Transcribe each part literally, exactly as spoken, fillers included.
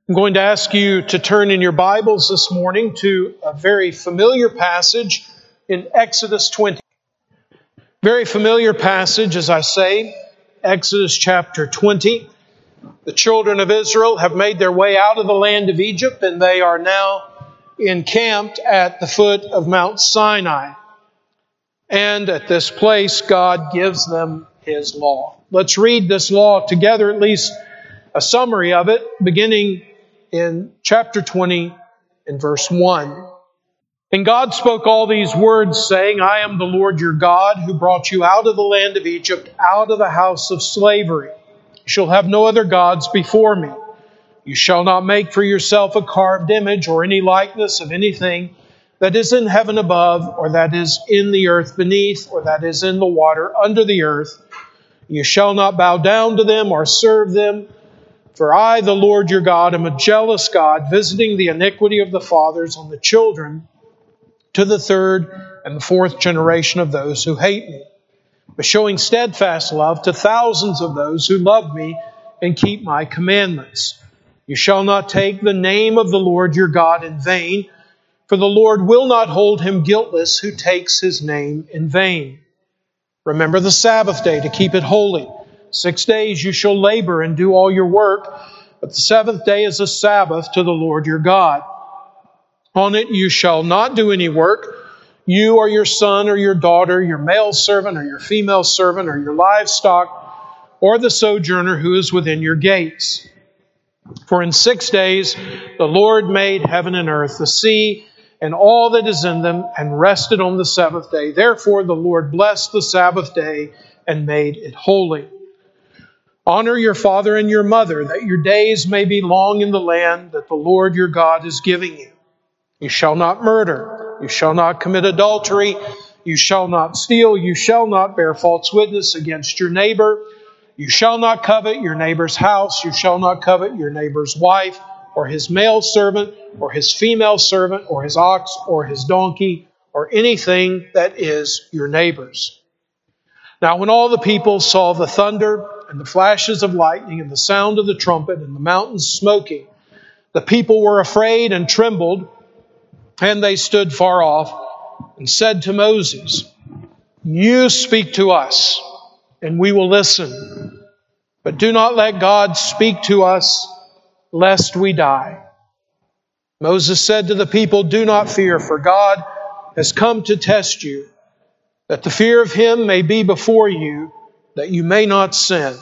I'm going to ask you to turn in your Bibles this morning to a very familiar passage in Exodus twenty. Very familiar passage, as I say, Exodus chapter twenty. The children of Israel have made their way out of the land of Egypt, and they are now encamped at the foot of Mount Sinai. And at this place, God gives them His law. Let's read this law together, at least a summary of it, beginning in chapter twenty and verse one. And God spoke all these words, saying, I am the Lord your God, who brought you out of the land of Egypt, out of the house of slavery. You shall have no other gods before me. You shall not make for yourself a carved image or any likeness of anything that is in heaven above, or that is in the earth beneath, or that is in the water under the earth. You shall not bow down to them or serve them. For I, the Lord your God, am a jealous God, visiting the iniquity of the fathers on the children to the third and the fourth generation of those who hate me, but showing steadfast love to thousands of those who love me and keep my commandments. You shall not take the name of the Lord your God in vain, for the Lord will not hold him guiltless who takes His name in vain. Remember the Sabbath day to keep it holy. Six days you shall labor and do all your work, but the seventh day is a Sabbath to the Lord your God. On it you shall not do any work, you or your son or your daughter, your male servant or your female servant, or your livestock, or the sojourner who is within your gates. For in six days the Lord made heaven and earth, the sea, and all that is in them, and rested on the seventh day. Therefore the Lord blessed the Sabbath day and made it holy. Honor your father and your mother, that your days may be long in the land that the Lord your God is giving you. You shall not murder. You shall not commit adultery. You shall not steal. You shall not bear false witness against your neighbor. You shall not covet your neighbor's house. You shall not covet your neighbor's wife, or his male servant, or his female servant, or his ox, or his donkey, or anything that is your neighbor's. Now when all the people saw the thunder and the flashes of lightning and the sound of the trumpet and the mountains smoking, the people were afraid and trembled, and they stood far off and said to Moses, You speak to us, and we will listen. But do not let God speak to us, lest we die. Moses said to the people, Do not fear, for God has come to test you, that the fear of Him may be before you, that you may not sin.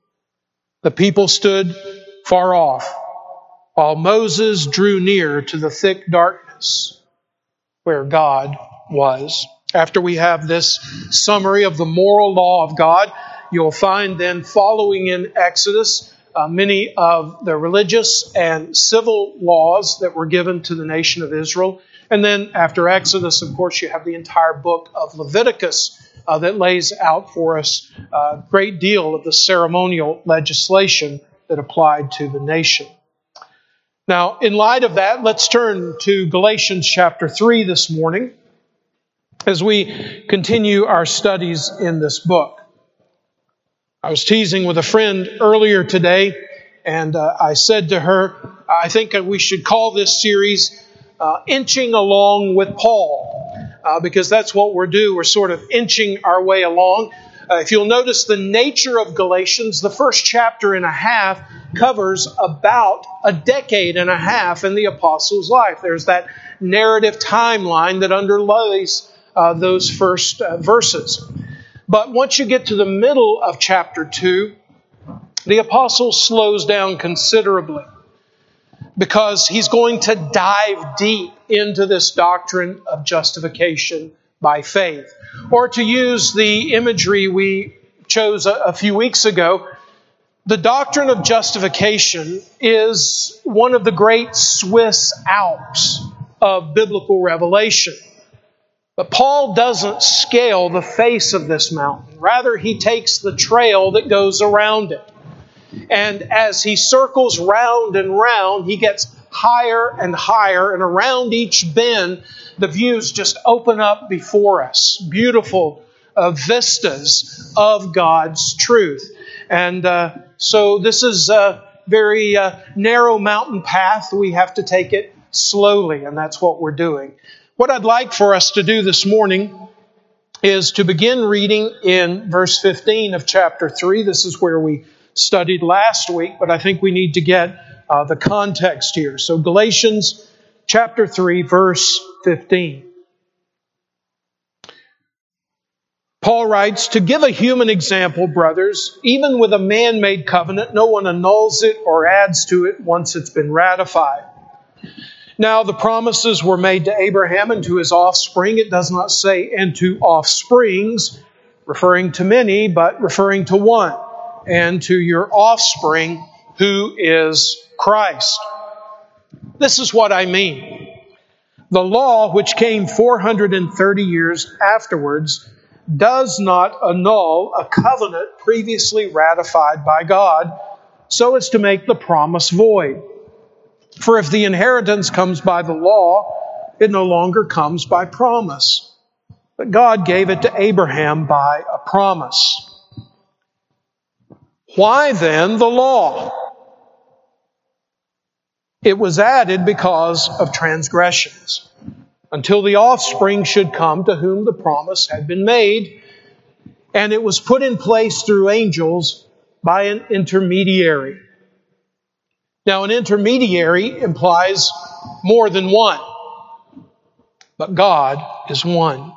The people stood far off, while Moses drew near to the thick darkness where God was. After we have this summary of the moral law of God, you'll find then following in Exodus uh, many of the religious and civil laws that were given to the nation of Israel. And then after Exodus, of course, you have the entire book of Leviticus uh, that lays out for us a great deal of the ceremonial legislation that applied to the nation. Now, in light of that, let's turn to Galatians chapter three this morning as we continue our studies in this book. I was teasing with a friend earlier today, and uh, I said to her, I think we should call this series uh, Inching Along with Paul, uh, because that's what we're doing. We're sort of inching our way along. Uh, if you'll notice the nature of Galatians, the first chapter and a half covers about a decade and a half in the apostle's life. There's that narrative timeline that underlies uh, those first uh, verses. But once you get to the middle of chapter two, the apostle slows down considerably because he's going to dive deep into this doctrine of justification by faith. Or to use the imagery we chose a, a few weeks ago, the doctrine of justification is one of the great Swiss Alps of biblical revelation. But Paul doesn't scale the face of this mountain. Rather, he takes the trail that goes around it. And as he circles round and round, he gets higher and higher. And around each bend, the views just open up before us. Beautiful uh, vistas of God's truth. And uh, so this is uh, very uh, narrow mountain path. We have to take it slowly, and that's what we're doing. What I'd like for us to do this morning is to begin reading in verse fifteen of chapter three. This is where we studied last week, but I think we need to get uh, the context here. So Galatians chapter three, verse fifteen. Paul writes, "To give a human example, brothers, even with a man-made covenant, no one annuls it or adds to it once it's been ratified. Now the promises were made to Abraham and to his offspring." It does not say, "and to offsprings," referring to many, but referring to one, "and to your offspring, who is Christ." This is what I mean. The law, which came four hundred thirty years afterwards, does not annul a covenant previously ratified by God, so as to make the promise void. For if the inheritance comes by the law, it no longer comes by promise. But God gave it to Abraham by a promise. Why then the law? It was added because of transgressions, until the offspring should come to whom the promise had been made, and it was put in place through angels by an intermediary. Now, an intermediary implies more than one, but God is one.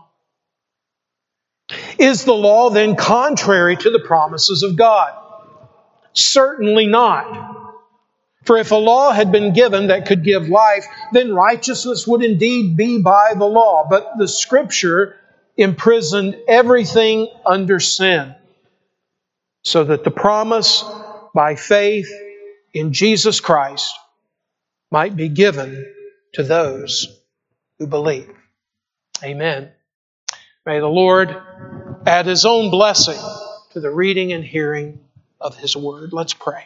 Is the law then contrary to the promises of God? Certainly not. For if a law had been given that could give life, then righteousness would indeed be by the law. But the Scripture imprisoned everything under sin, so that the promise by faith in Jesus Christ might be given to those who believe. Amen. May the Lord add His own blessing to the reading and hearing of His Word. Let's pray.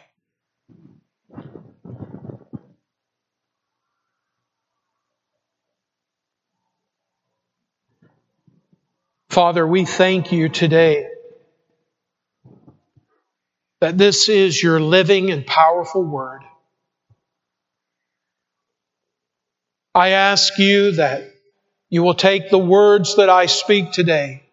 Father, we thank You today that this is Your living and powerful Word. I ask You that You will take the words that I speak today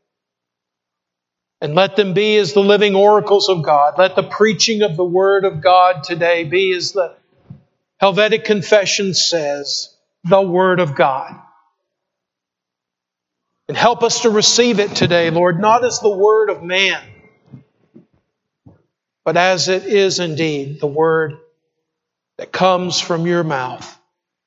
and let them be as the living oracles of God. Let the preaching of the Word of God today be, as the Helvetic Confession says, the Word of God. And help us to receive it today, Lord, not as the word of man, but as it is indeed the word that comes from Your mouth.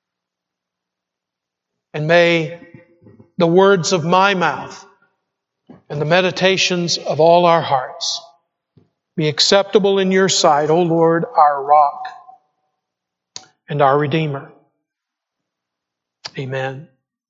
And may the words of my mouth and the meditations of all our hearts be acceptable in Your sight, O Lord, our rock and our Redeemer. Amen.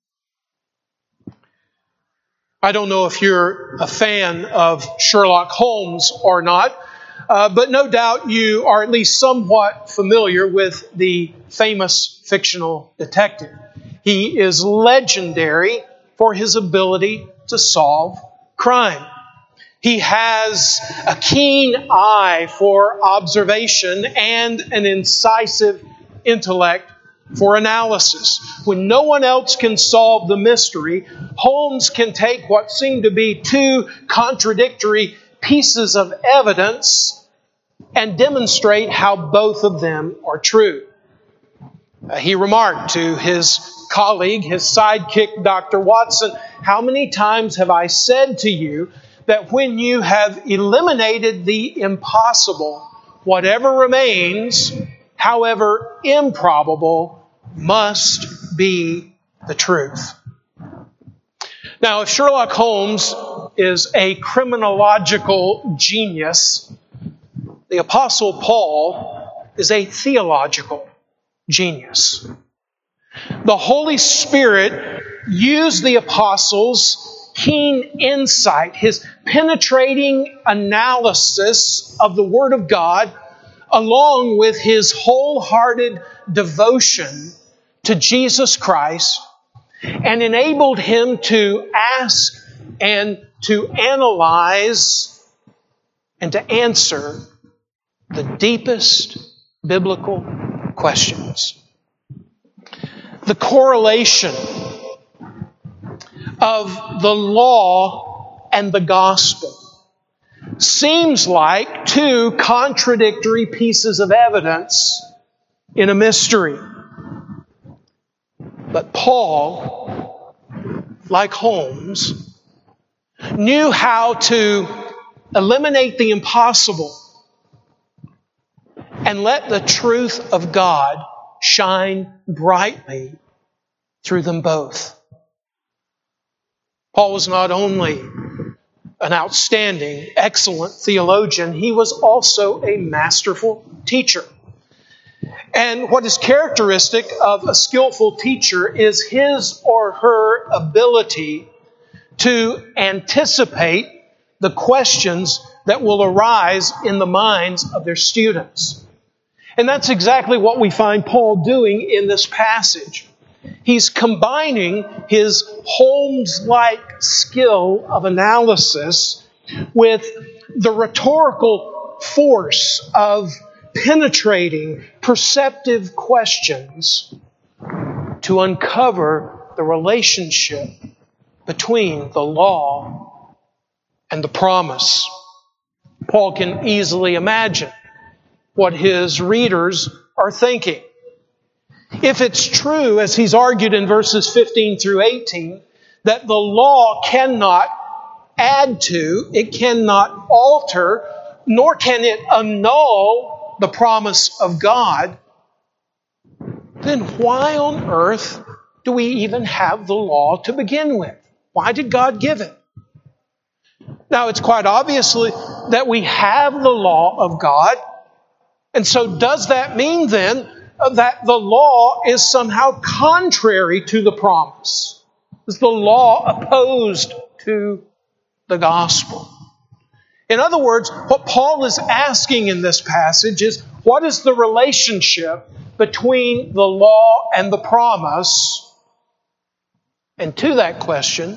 I don't know if you're a fan of Sherlock Holmes or not, uh, but no doubt you are at least somewhat familiar with the famous fictional detective. He is legendary for his ability to solve crime. He has a keen eye for observation and an incisive intellect for analysis. When no one else can solve the mystery, Holmes can take what seem to be two contradictory pieces of evidence and demonstrate how both of them are true. Uh, he remarked to his colleague, his sidekick, Doctor Watson, "How many times have I said to you that when you have eliminated the impossible, whatever remains, however improbable, must be the truth?" Now, if Sherlock Holmes is a criminological genius, the Apostle Paul is a theological genius. The Holy Spirit used the Apostle's keen insight, his penetrating analysis of the Word of God, along with his wholehearted devotion to Jesus Christ, and enabled him to ask and to analyze and to answer the deepest biblical questions. The correlation of the law and the gospel seems like two contradictory pieces of evidence in a mystery. But Paul, like Holmes, knew how to eliminate the impossible and let the truth of God shine brightly through them both. Paul was not only an outstanding, excellent theologian, he was also a masterful teacher. And what is characteristic of a skillful teacher is his or her ability to anticipate the questions that will arise in the minds of their students. And that's exactly what we find Paul doing in this passage. He's combining his Holmes-like skill of analysis with the rhetorical force of penetrating, perceptive questions to uncover the relationship between the law and the promise. Paul can easily imagine what his readers are thinking. If it's true, as he's argued in verses fifteen through eighteen, that the law cannot add to, it cannot alter, nor can it annul the promise of God, then why on earth do we even have the law to begin with? Why did God give it? Now, it's quite obviously that we have the law of God. And so does that mean then that the law is somehow contrary to the promise? Is the law opposed to the gospel? In other words, what Paul is asking in this passage is, what is the relationship between the law and the promise? And to that question,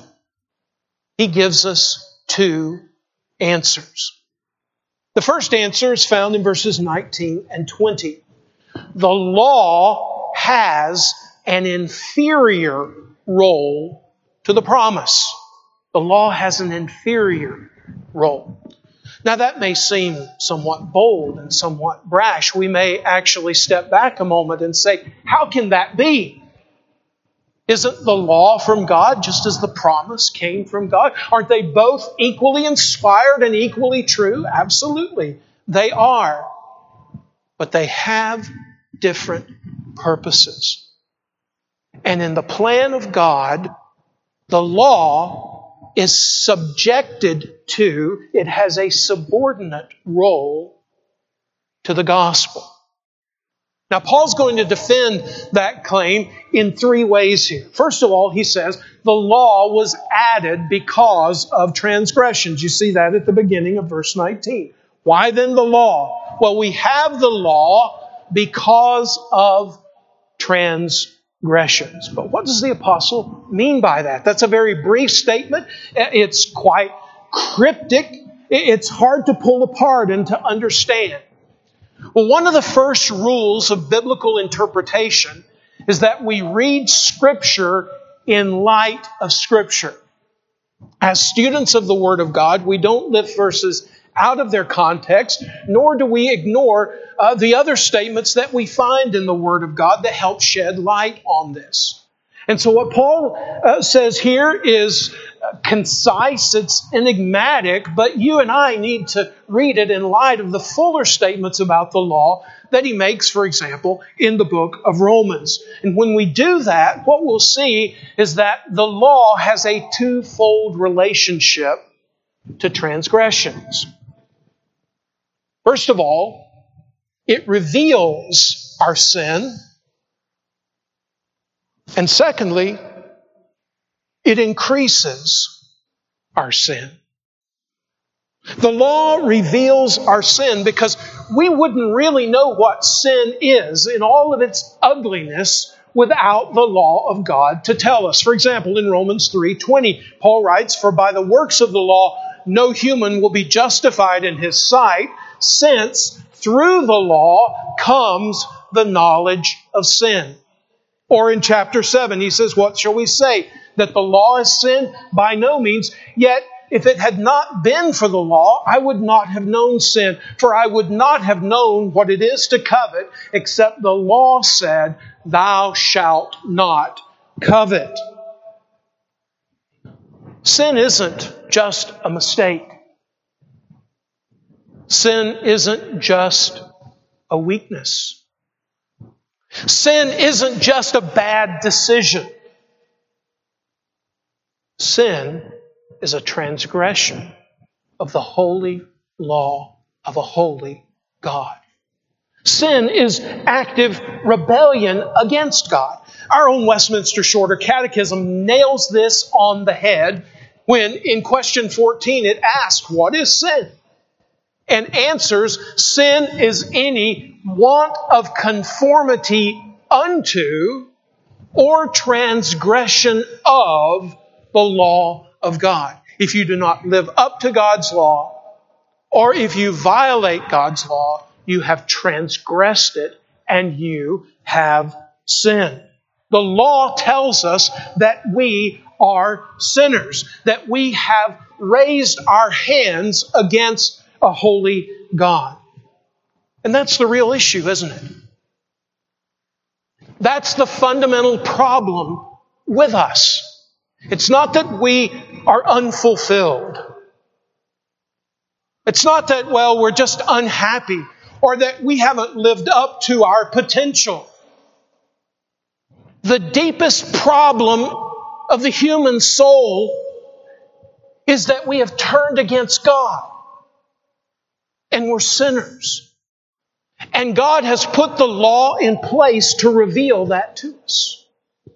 he gives us two answers. The first answer is found in verses nineteen and twenty. The law has an inferior role to the promise. The law has an inferior role. Now that may seem somewhat bold and somewhat brash. We may actually step back a moment and say, how can that be? Isn't the law from God just as the promise came from God? Aren't they both equally inspired and equally true? Absolutely, they are. But they have different purposes. And in the plan of God, the law is subjected to, it has a subordinate role to the gospel. Now, Paul's going to defend that claim in three ways here. First of all, he says the law was added because of transgressions. You see that at the beginning of verse nineteen. Why then the law? Well, we have the law because of transgressions. But what does the apostle mean by that? That's a very brief statement. It's quite cryptic. It's hard to pull apart and to understand. Well, one of the first rules of biblical interpretation is that we read Scripture in light of Scripture. As students of the Word of God, we don't lift verses out of their context, nor do we ignore uh, the other statements that we find in the Word of God that help shed light on this. And so what Paul uh, says here is uh, concise, it's enigmatic, but you and I need to read it in light of the fuller statements about the law that he makes, for example, in the book of Romans. And when we do that, what we'll see is that the law has a twofold relationship to transgressions. First of all, it reveals our sin. And secondly, it increases our sin. The law reveals our sin because we wouldn't really know what sin is in all of its ugliness without the law of God to tell us. For example, in Romans three twenty, Paul writes, "For by the works of the law no human will be justified in his sight, since through the law comes the knowledge of sin. Or in chapter seven, he says, what shall we say? That the law is sin? By no means. Yet, if it had not been for the law, I would not have known sin. For I would not have known what it is to covet, except the law said, thou shalt not covet. Sin isn't just a mistake. Sin isn't just a weakness. Sin isn't just a bad decision. Sin is a transgression of the holy law of a holy God. Sin is active rebellion against God. Our own Westminster Shorter Catechism nails this on the head when in question fourteen it asks, what is sin? And answers, sin is any want of conformity unto or transgression of the law of God. If you do not live up to God's law, or if you violate God's law, you have transgressed it and you have sinned. The law tells us that we are sinners, that we have raised our hands against a holy God. And that's the real issue, isn't it? That's the fundamental problem with us. It's not that we are unfulfilled. It's not that, well, we're just unhappy or that we haven't lived up to our potential. The deepest problem of the human soul is that we have turned against God. And we're sinners. And God has put the law in place to reveal that to us.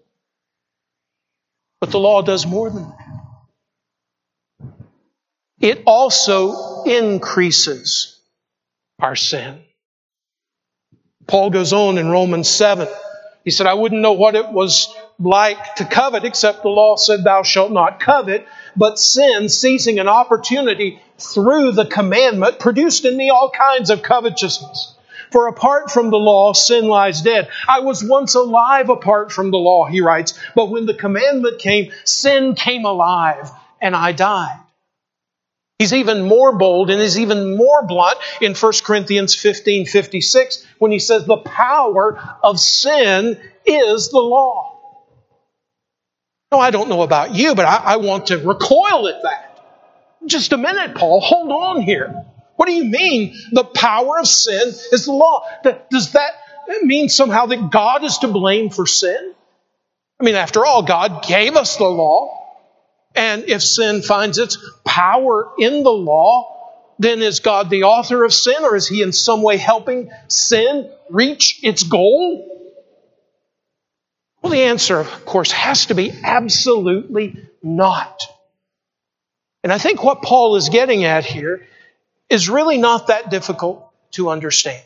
But the law does more than that. It also increases our sin. Paul goes on in Romans seven. He said, I wouldn't know what it was like to covet, except the law said, thou shalt not covet. But sin, seizing an opportunity through the commandment, produced in me all kinds of covetousness. For apart from the law, sin lies dead. I was once alive apart from the law, he writes. But when the commandment came, sin came alive, and I died. He's even more bold and is even more blunt in First Corinthians fifteen fifty-six when he says the power of sin is the law. No, I don't know about you, but I, I want to recoil at that. Just a minute, Paul. Hold on here. What do you mean the power of sin is the law? Does that mean somehow that God is to blame for sin? I mean, after all, God gave us the law. And if sin finds its power in the law, then is God the author of sin, or is He in some way helping sin reach its goal? Well, the answer, of course, has to be absolutely not. And I think what Paul is getting at here is really not that difficult to understand.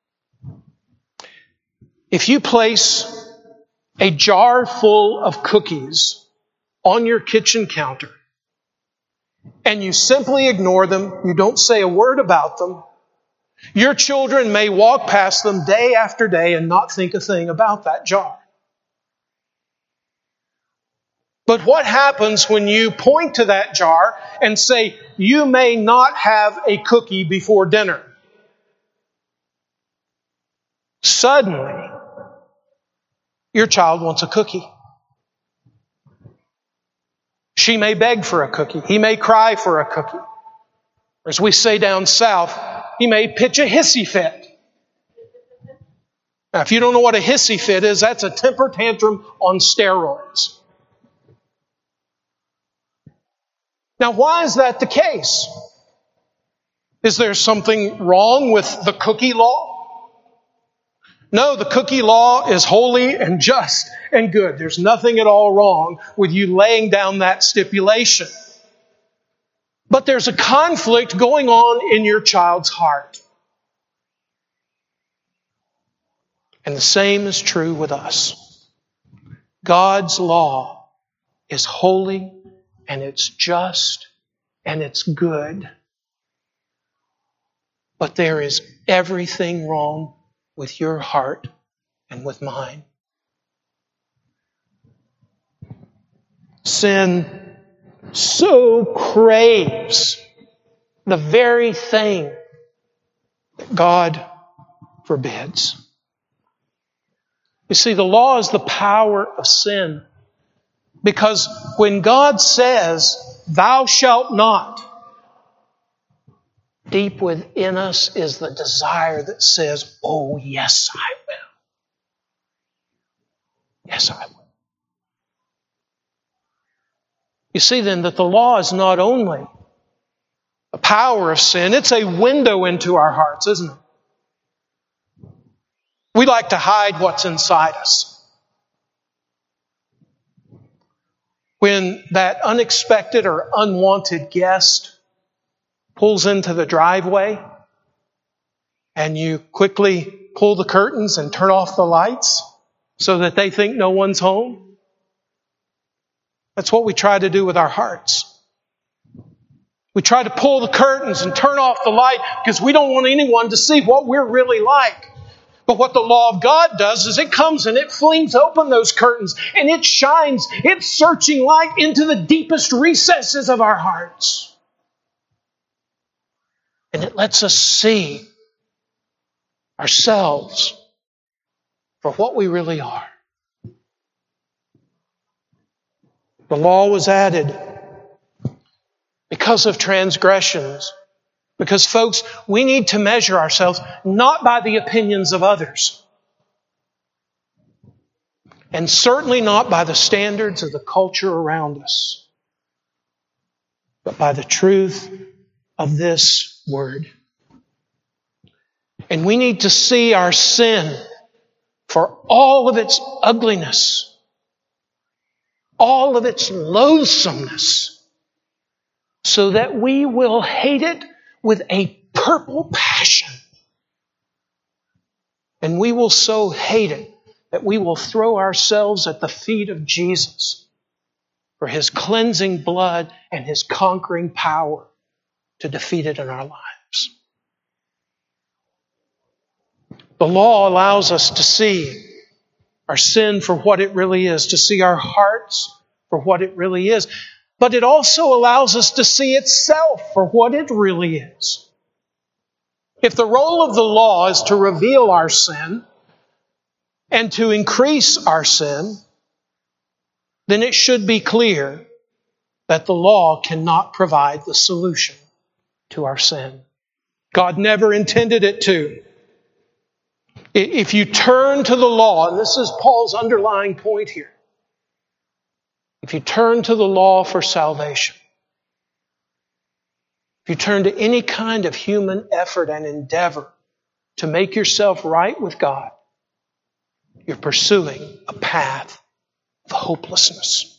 If you place a jar full of cookies on your kitchen counter and you simply ignore them, you don't say a word about them, your children may walk past them day after day and not think a thing about that jar. But what happens when you point to that jar and say, you may not have a cookie before dinner? Suddenly, your child wants a cookie. She may beg for a cookie. He may cry for a cookie. Or as we say down south, he may pitch a hissy fit. Now, if you don't know what a hissy fit is, that's a temper tantrum on steroids. Now, why is that the case? Is there something wrong with the cookie law? No, the cookie law is holy and just and good. There's nothing at all wrong with you laying down that stipulation. But there's a conflict going on in your child's heart. And the same is true with us. God's law is holy and it's just and it's good. But there is everything wrong with your heart and with mine. Sin so craves the very thing that God forbids. You see, the law is the power of sin. Because when God says, "Thou shalt not," deep within us is the desire that says, "Oh, yes, I will. Yes, I will." You see then that the law is not only a power of sin, it's a window into our hearts, isn't it? We like to hide what's inside us. When that unexpected or unwanted guest pulls into the driveway and you quickly pull the curtains and turn off the lights so that they think no one's home, that's what we try to do with our hearts. We try to pull the curtains and turn off the light because we don't want anyone to see what we're really like. But what the law of God does is it comes and it flings open those curtains and it shines its searching light into the deepest recesses of our hearts. And it lets us see ourselves for what we really are. The law was added because of transgressions. Because, folks, we need to measure ourselves not by the opinions of others, and certainly not by the standards of the culture around us, but by the truth of this Word. And we need to see our sin for all of its ugliness, all of its loathsomeness, so that we will hate it with a purple passion. And we will so hate it that we will throw ourselves at the feet of Jesus for His cleansing blood and His conquering power to defeat it in our lives. The law allows us to see our sin for what it really is, to see our hearts for what it really is. But it also allows us to see itself for what it really is. If the role of the law is to reveal our sin and to increase our sin, then it should be clear that the law cannot provide the solution to our sin. God never intended it to. If you turn to the law, and this is Paul's underlying point here, if you turn to the law for salvation, if you turn to any kind of human effort and endeavor to make yourself right with God, you're pursuing a path of hopelessness.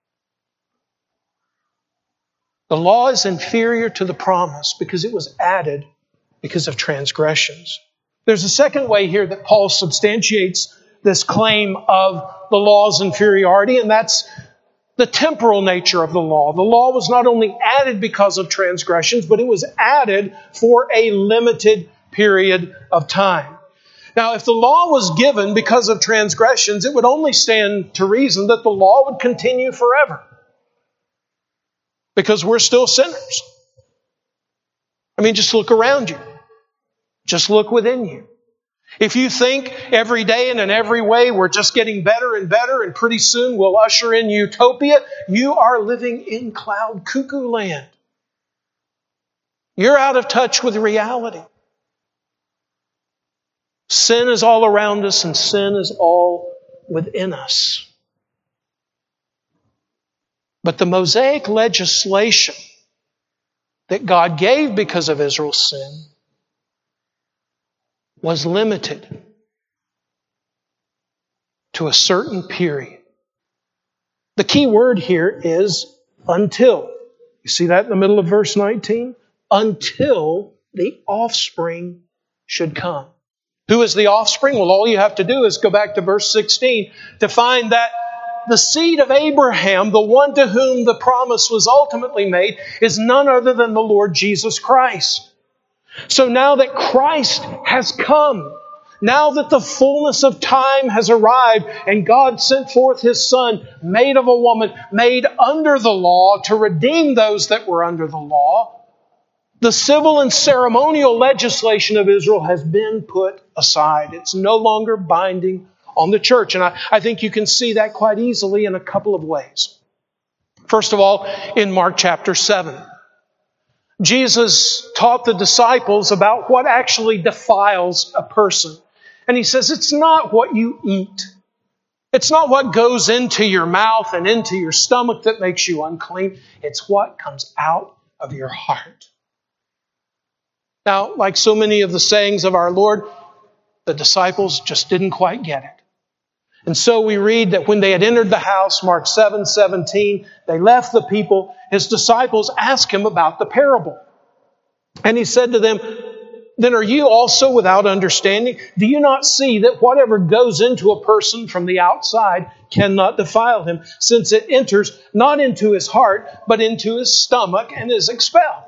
The law is inferior to the promise because it was added because of transgressions. There's a second way here that Paul substantiates this claim of the law's inferiority, and that's the temporal nature of the law. The law was not only added because of transgressions, but it was added for a limited period of time. Now, if the law was given because of transgressions, it would only stand to reason that the law would continue forever. Because we're still sinners. I mean, just look around you. Just look within you. If you think every day and in every way we're just getting better and better and pretty soon we'll usher in utopia, you are living in cloud cuckoo land. You're out of touch with reality. Sin is all around us and sin is all within us. But the Mosaic legislation that God gave because of Israel's sin was limited to a certain period. The key word here is until. You see that in the middle of verse nineteen? Until the offspring should come. Who is the offspring? Well, all you have to do is go back to verse sixteen to find that the seed of Abraham, the one to whom the promise was ultimately made, is none other than the Lord Jesus Christ. So now that Christ has come, now that the fullness of time has arrived and God sent forth His Son, made of a woman, made under the law to redeem those that were under the law, the civil and ceremonial legislation of Israel has been put aside. It's no longer binding on the church. And I, I think you can see that quite easily in a couple of ways. First of all, in Mark chapter seven. Jesus taught the disciples about what actually defiles a person. And He says, it's not what you eat. It's not what goes into your mouth and into your stomach that makes you unclean. It's what comes out of your heart. Now, like so many of the sayings of our Lord, the disciples just didn't quite get it. And so we read that when they had entered the house, Mark seven seventeen, they left the people. His disciples asked Him about the parable. And He said to them, then are you also without understanding? Do you not see that whatever goes into a person from the outside cannot defile him, since it enters not into his heart, but into his stomach and is expelled?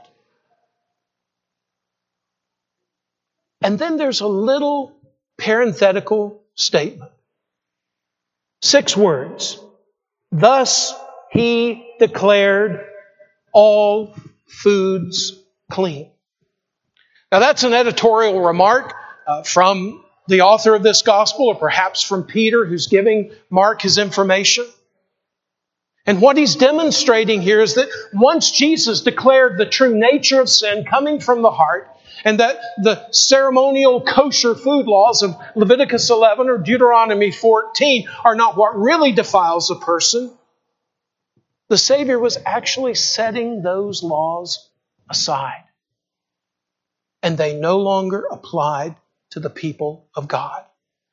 And then there's a little parenthetical statement. Six words. Thus He declared all foods clean. Now that's an editorial remark uh, from the author of this gospel, or perhaps from Peter, who's giving Mark his information. And what he's demonstrating here is that once Jesus declared the true nature of sin coming from the heart, and that the ceremonial kosher food laws of Leviticus eleven or Deuteronomy fourteen are not what really defiles a person, the Savior was actually setting those laws aside. And they no longer applied to the people of God.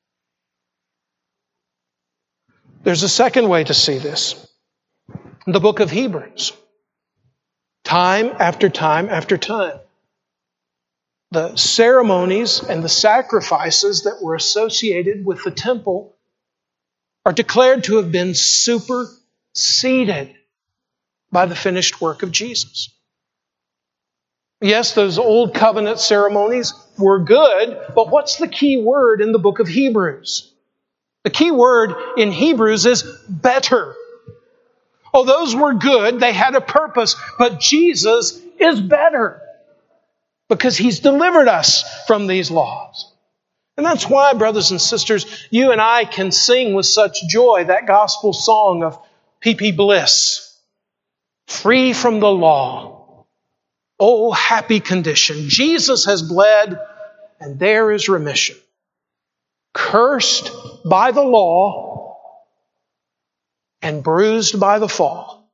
There's a second way to see this. In the book of Hebrews, time after time after time, the ceremonies and the sacrifices that were associated with the temple are declared to have been superseded by the finished work of Jesus. Yes, those old covenant ceremonies were good, but what's the key word in the book of Hebrews? The key word in Hebrews is better. Oh, those were good, they had a purpose, but Jesus is better because He's delivered us from these laws. And that's why, brothers and sisters, you and I can sing with such joy that gospel song of P P Bliss, free from the law. Oh, happy condition. Jesus has bled, and there is remission. Cursed by the law and bruised by the fall,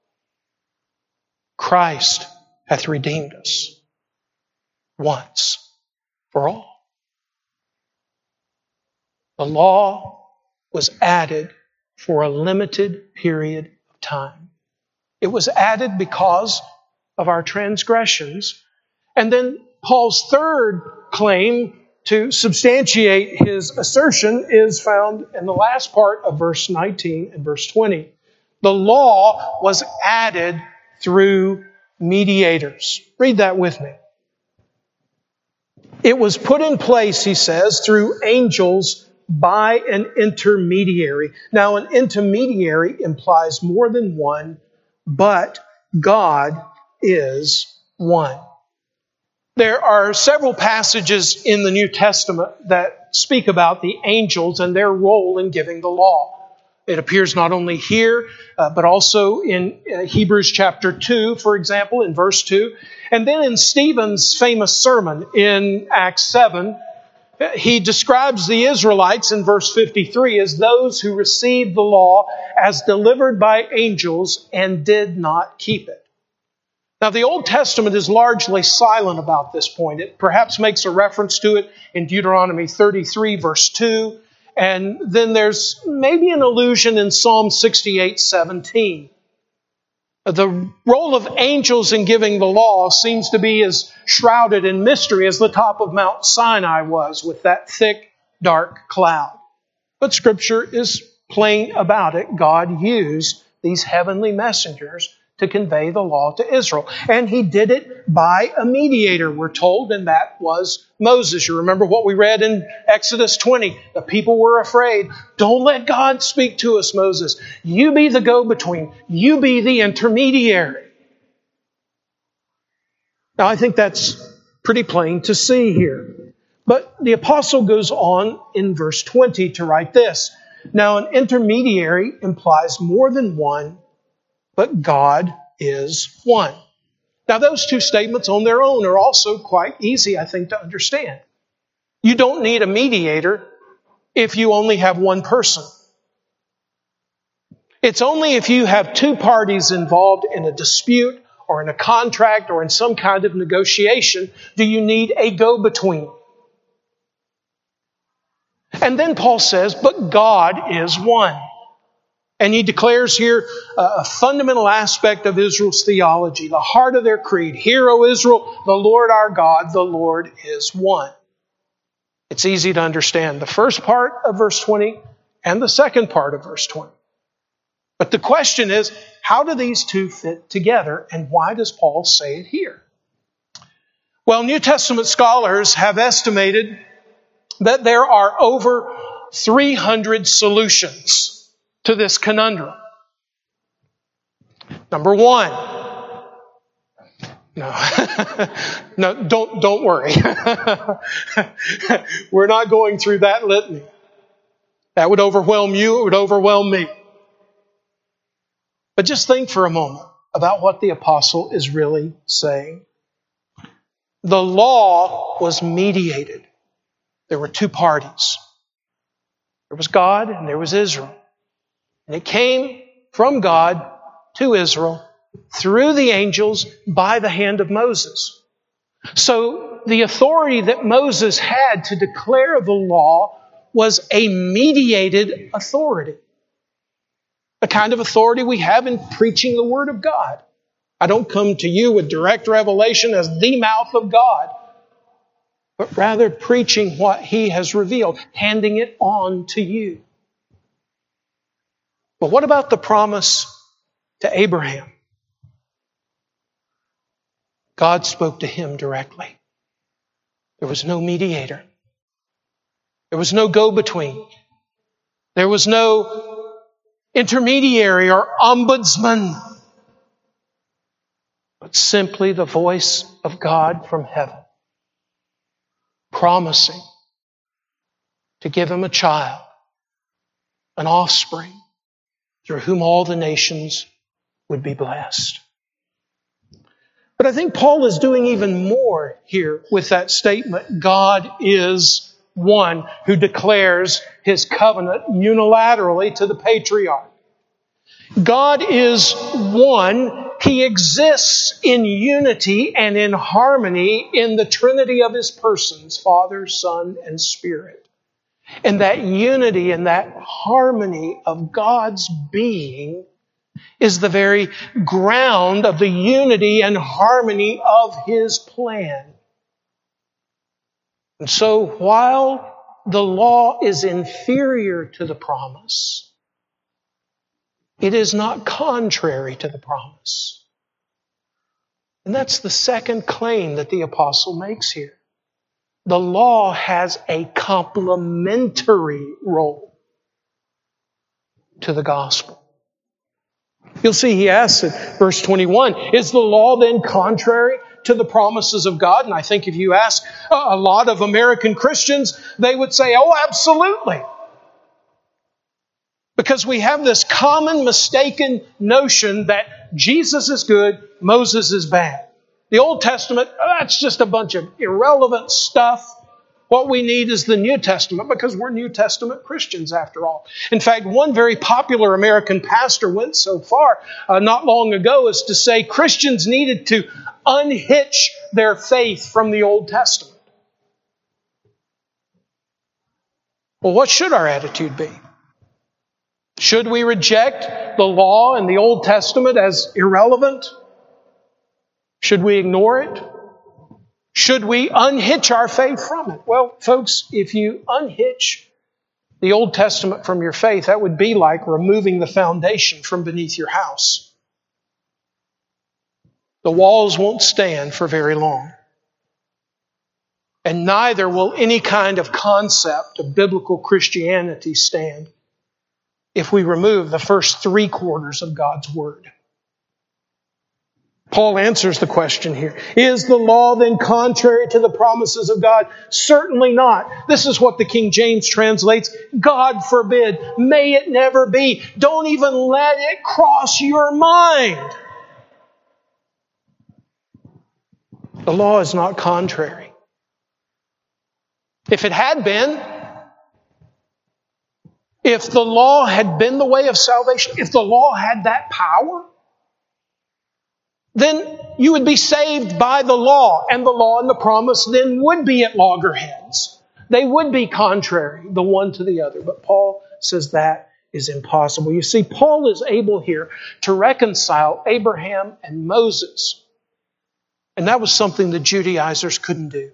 Christ hath redeemed us once for all. The law was added for a limited period of time. It was added because of our transgressions. And then Paul's third claim to substantiate his assertion is found in the last part of verse nineteen and verse twenty. The law was added through mediators. Read that with me. It was put in place, he says, through angels by an intermediary. Now, an intermediary implies more than one, but God is one. There are several passages in the New Testament that speak about the angels and their role in giving the law. It appears not only here, uh, but also in uh, Hebrews chapter two, for example, in verse two. And then in Stephen's famous sermon in Acts seven, he describes the Israelites in verse fifty-three as those who received the law as delivered by angels and did not keep it. Now, the Old Testament is largely silent about this point. It perhaps makes a reference to it in Deuteronomy thirty-three, verse two. And then there's maybe an allusion in Psalm sixty-eight, seventeen. The role of angels in giving the law seems to be as shrouded in mystery as the top of Mount Sinai was with that thick, dark cloud. But Scripture is plain about it. God used these heavenly messengers to convey the law to Israel. And he did it by a mediator, we're told, and that was Moses. You remember what we read in Exodus twenty. The people were afraid. Don't let God speak to us, Moses. You be the go-between. You be the intermediary. Now, I think that's pretty plain to see here. But the apostle goes on in verse twenty to write this. Now, an intermediary implies more than one, but God is one. Now, those two statements on their own are also quite easy, I think, to understand. You don't need a mediator if you only have one person. It's only if you have two parties involved in a dispute or in a contract or in some kind of negotiation do you need a go-between. And then Paul says, but God is one. And he declares here a fundamental aspect of Israel's theology, the heart of their creed. Hear, O Israel, the Lord our God, the Lord is one. It's easy to understand the first part of verse twenty and the second part of verse twenty. But the question is, how do these two fit together, and why does Paul say it here? Well, New Testament scholars have estimated that there are over three hundred solutions to this conundrum. Number one. No, no, don't, don't worry. We're not going through that litany. That would overwhelm you. It would overwhelm me. But just think for a moment about what the apostle is really saying. The law was mediated. There were two parties. There was God and there was Israel. And it came from God to Israel through the angels by the hand of Moses. So the authority that Moses had to declare the law was a mediated authority. The kind of authority we have in preaching the Word of God. I don't come to you with direct revelation as the mouth of God, but rather preaching what He has revealed, handing it on to you. But what about the promise to Abraham? God spoke to him directly. There was no mediator. There was no go-between. There was no intermediary or ombudsman, but simply the voice of God from heaven, promising to give him a child, an offspring, through whom all the nations would be blessed. But I think Paul is doing even more here with that statement. God is one who declares His covenant unilaterally to the patriarch. God is one. He exists in unity and in harmony in the Trinity of His persons, Father, Son, and Spirit. And that unity and that harmony of God's being is the very ground of the unity and harmony of His plan. And so while the law is inferior to the promise, it is not contrary to the promise. And that's the second claim that the apostle makes here. The law has a complementary role to the gospel. You'll see he asks in verse twenty-one, is the law then contrary to the promises of God? And I think if you ask a lot of American Christians, they would say, oh, absolutely. Because we have this common mistaken notion that Jesus is good, Moses is bad. The Old Testament, that's just a bunch of irrelevant stuff. What we need is the New Testament because we're New Testament Christians after all. In fact, one very popular American pastor went so far uh, not long ago as to say Christians needed to unhitch their faith from the Old Testament. Well, what should our attitude be? Should we reject the law and the Old Testament as irrelevant? Should we ignore it? Should we unhitch our faith from it? Well, folks, if you unhitch the Old Testament from your faith, that would be like removing the foundation from beneath your house. the walls won't stand for very long. And neither will any kind of concept of biblical Christianity stand if we remove the first three quarters of God's Word. Paul answers the question here. Is the law then contrary to the promises of God? Certainly not. This is what the King James translates. God forbid. May it never be. Don't even let it cross your mind. The law is not contrary. If it had been, if the law had been the way of salvation, if the law had that power, then you would be saved by the law, and the law and the promise then would be at loggerheads. They would be contrary, the one to the other. But Paul says that is impossible. You see, Paul is able here to reconcile Abraham and Moses. And that was something the Judaizers couldn't do.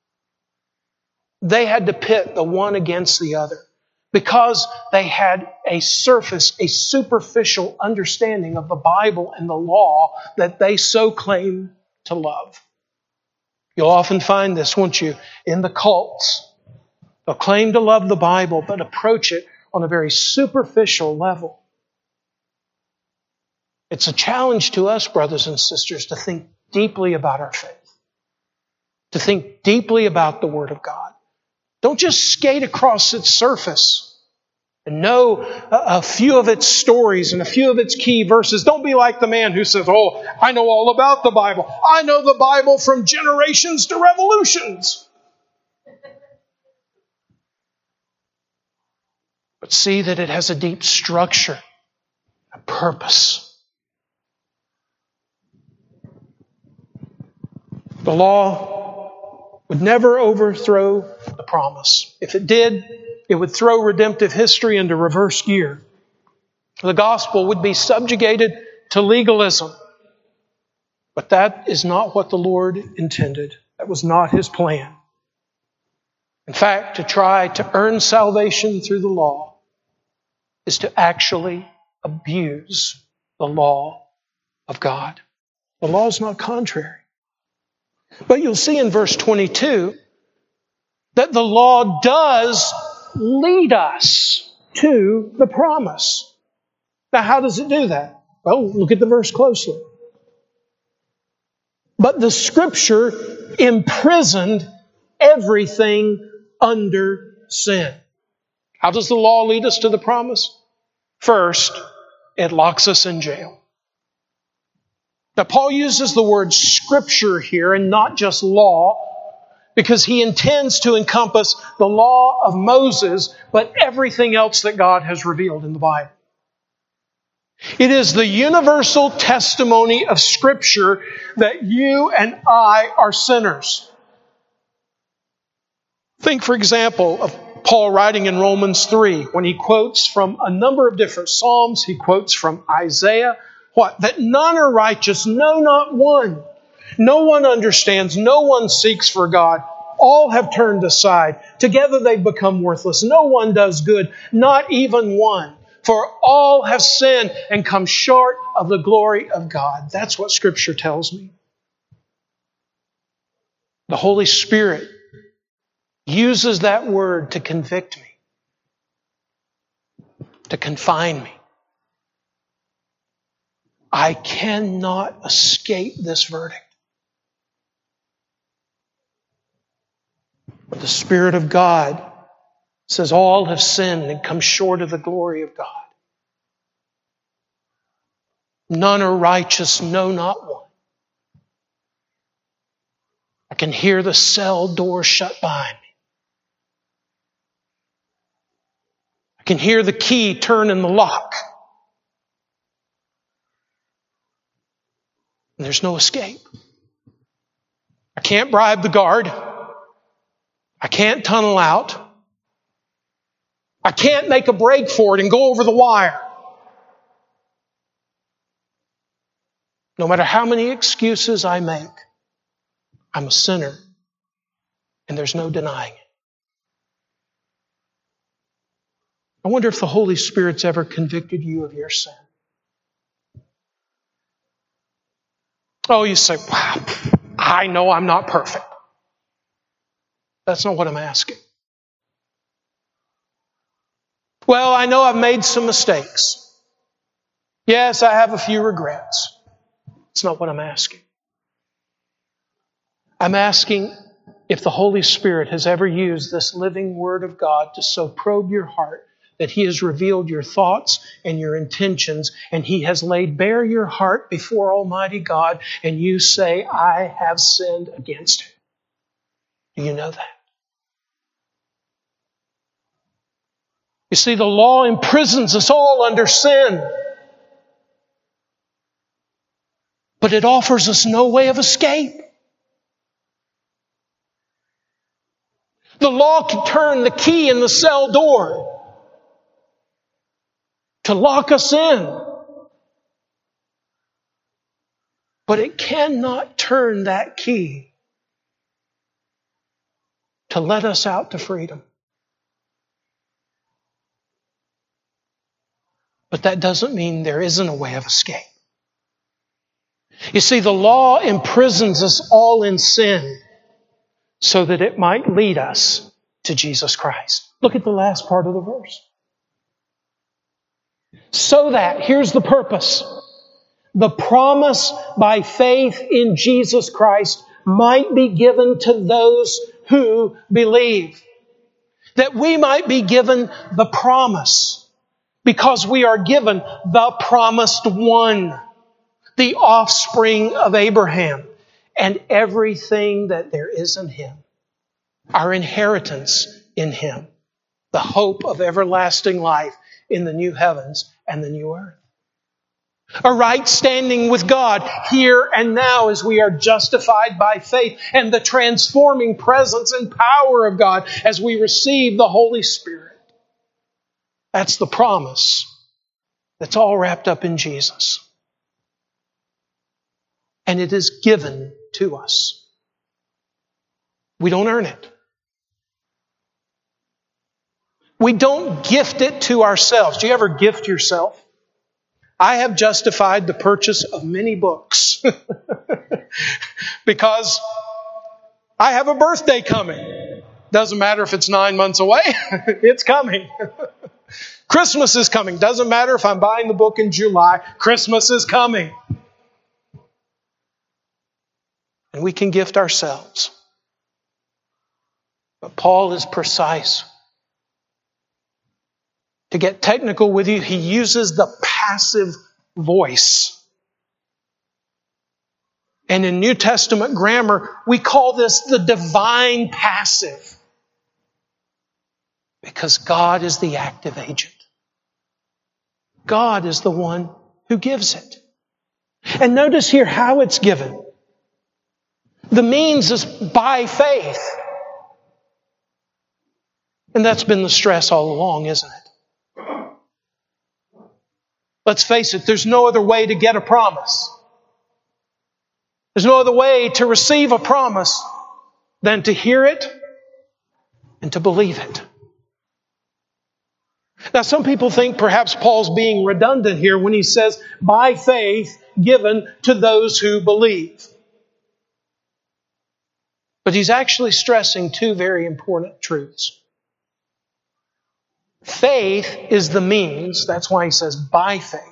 They had to pit the one against the other because they had a surface, a superficial understanding of the Bible and the law that they so claim to love. You'll often find this, won't you, in the cults. They'll claim to love the Bible, but approach it on a very superficial level. It's a challenge to us, brothers and sisters, to think deeply about our faith, to think deeply about the Word of God. Don't just skate across its surface and know a few of its stories and a few of its key verses. Don't be like the man who says, oh, I know all about the Bible. I know the Bible from generations to revolutions. But see that it has a deep structure, a purpose. The law would never overthrow the promise. If it did, it would throw redemptive history into reverse gear. The gospel would be subjugated to legalism. But that is not what the Lord intended. That was not His plan. In fact, to try to earn salvation through the law is to actually abuse the law of God. The law is not contrary. But you'll see in verse twenty-two that the law does lead us to the promise. Now, how does it do that? Well, look at the verse closely. But the Scripture imprisoned everything under sin. How does the law lead us to the promise? First, it locks us in jail. Now, Paul uses the word Scripture here and not just law because he intends to encompass the law of Moses, but everything else that God has revealed in the Bible. It is the universal testimony of Scripture that you and I are sinners. Think, for example, of Paul writing in Romans three when he quotes from a number of different Psalms. He quotes from Isaiah. What? That none are righteous, no, not one. No one understands, no one seeks for God. All have turned aside. Together they've become worthless. No one does good, not even one. For all have sinned and come short of the glory of God. That's what Scripture tells me. The Holy Spirit uses that word to convict me, to confine me. I cannot escape this verdict. But the Spirit of God says all have sinned and come short of the glory of God. None are righteous, no, not one. I can hear the cell door shut behind me. I can hear the key turn in the lock. And there's no escape. I can't bribe the guard. I can't tunnel out. I can't make a break for it and go over the wire. No matter how many excuses I make, I'm a sinner, and there's no denying it. I wonder if the Holy Spirit's ever convicted you of your sin. Oh, you say, wow, I know I'm not perfect. That's not what I'm asking. Well, I know I've made some mistakes. Yes, I have a few regrets. It's not what I'm asking. I'm asking if the Holy Spirit has ever used this living Word of God to so probe your heart that He has revealed your thoughts and your intentions, and He has laid bare your heart before Almighty God, and you say, I have sinned against Him. Do you know that? You see, the law imprisons us all under sin. But it offers us no way of escape. The law can turn the key in the cell door to lock us in. But it cannot turn that key to let us out to freedom. But that doesn't mean there isn't a way of escape. You see, the law imprisons us all in sin so that it might lead us to Jesus Christ. Look at the last part of the verse. So that, here's the purpose, the promise by faith in Jesus Christ might be given to those who believe. That we might be given the promise. Because we are given the promised one, the offspring of Abraham, and everything that there is in Him, our inheritance in Him, the hope of everlasting life in the new heavens and the new earth. A right standing with God here and now as we are justified by faith, and the transforming presence and power of God as we receive the Holy Spirit. That's the promise that's all wrapped up in Jesus. And it is given to us. We don't earn it. We don't gift it to ourselves. Do you ever gift yourself? I have justified the purchase of many books because I have a birthday coming. Doesn't matter if it's nine months away. It's coming. Christmas is coming. Doesn't matter if I'm buying the book in July. Christmas is coming. And we can gift ourselves. But Paul is precise. To get technical with you, he uses the passive voice. And in New Testament grammar, we call this the divine passive. Because God is the active agent. God is the one who gives it. And notice here how it's given. The means is by faith. And that's been the stress all along, isn't it? Let's face it, there's no other way to get a promise. There's no other way to receive a promise than to hear it and to believe it. Now, some people think perhaps Paul's being redundant here when he says, by faith given to those who believe. But he's actually stressing two very important truths. Faith is the means. That's why he says, by faith.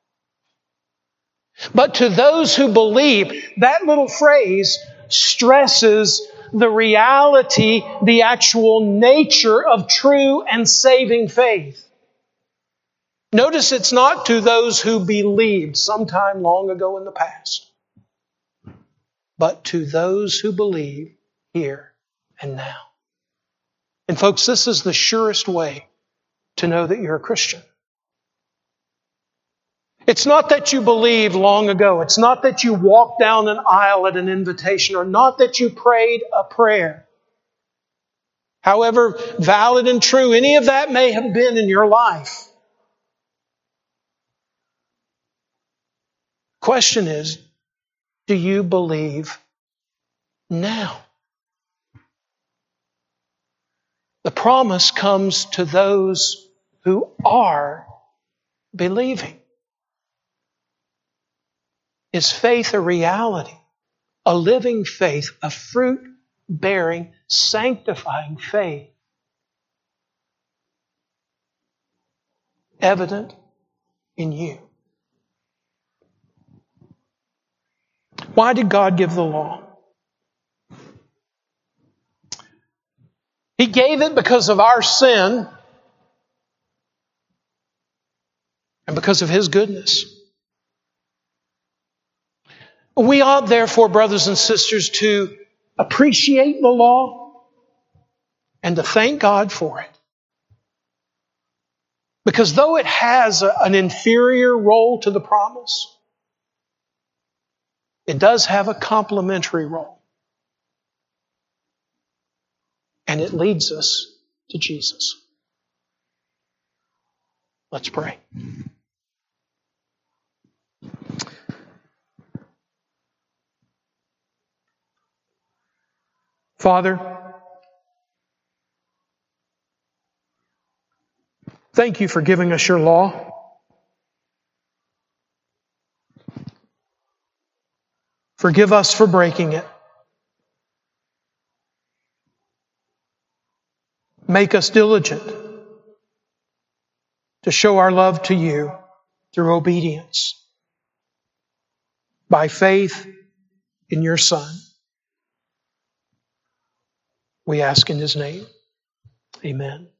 But to those who believe, that little phrase stresses the reality, the actual nature of true and saving faith. Notice it's not to those who believed sometime long ago in the past, but to those who believe here and now. And folks, this is the surest way to know that you're a Christian. It's not that you believed long ago. It's not that you walked down an aisle at an invitation, or not that you prayed a prayer. However valid and true any of that may have been in your life. Question is, do you believe now? The promise comes to those who are believing. Is faith a reality? A living faith, a fruit-bearing, sanctifying faith, evident in you. Why did God give the law? He gave it because of our sin and because of His goodness. We ought, therefore, brothers and sisters, to appreciate the law and to thank God for it. Because though it has a, an inferior role to the promise, it does have a complementary role. And it leads us to Jesus. Let's pray. Father, thank you for giving us your law. Forgive us for breaking it. Make us diligent to show our love to you through obedience, by faith in your Son. We ask in His name. Amen.